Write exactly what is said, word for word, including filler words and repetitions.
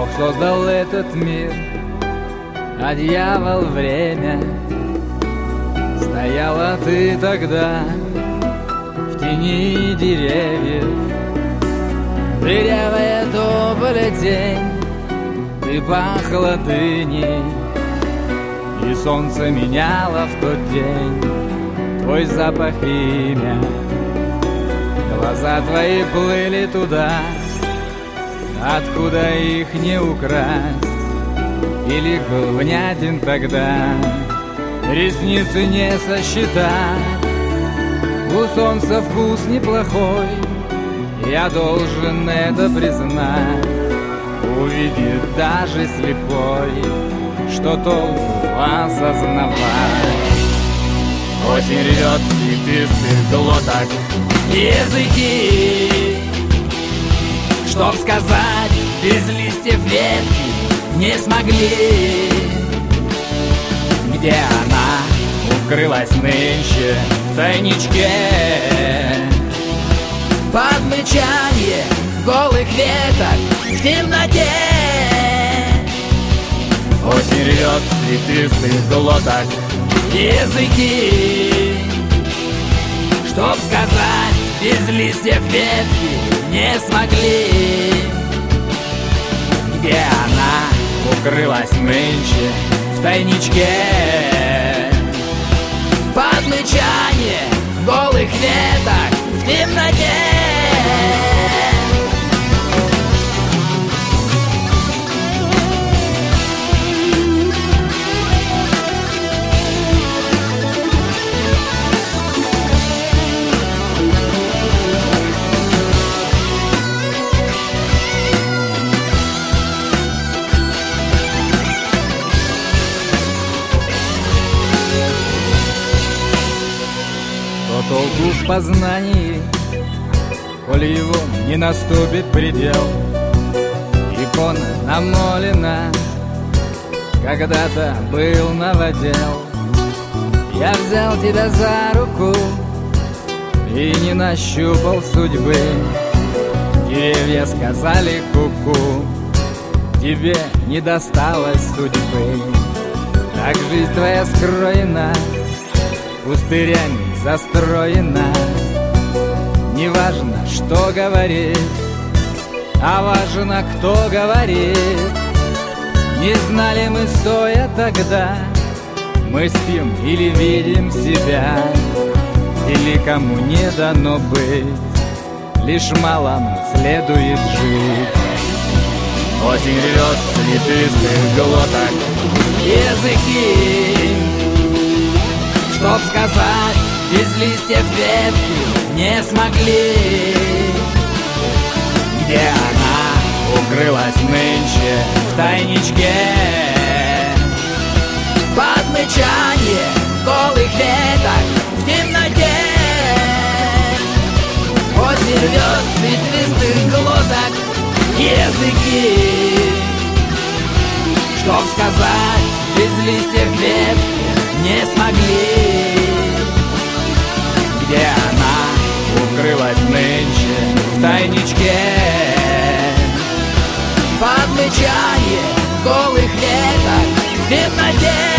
создал этот мир, а дьявол — время. Стояла ты тогда в тени деревьев, дырявая тополя тень, ты пахла дыней, и солнце меняло в тот день твой запах и имя. Глаза твои плыли туда, откуда их не украсть, и лик был внятен тогда, ресницы не сосчитать. У солнца вкус неплохой, я должен это признать. Увидит даже слепой, что толку осознавать. Осень рвет цветистых глоток языки, чтоб сказать, без листьев ветки не смогли. Где она укрылась нынче в тайничке, под мычанье голых веток в темноте. Осень рвет цветистых глоток языки, чтоб сказать, без листьев ветки не смогли. Где она укрылась нынче в тайничке, под мычанье голых веток в темноте. Толку в познании, коль его не наступит предел. Икона намолена, когда-то был новодел. Я взял тебя за руку и не нащупал судьбы. Деревья сказали ку-ку, тебе не досталось судьбы. Так жизнь твоя скроена, пустырями застроена. Не важно, что говорит, а важно, кто говорит. Не знали мы, стоя тогда, мы спим или видим себя, или кому не дано быть, лишь малому следует жить. Осень рвет цветистых глоток языки, чтоб сказать, без листьев ветки не смогли. Где она укрылась нынче в тайничке, под мычанье голых веток в темноте. Осень рвет цветистых глоток языки, чтоб сказать, без листьев ветки не смогли. Где она укрылась нынче в тайничке, под мычанье голых веток в темноте.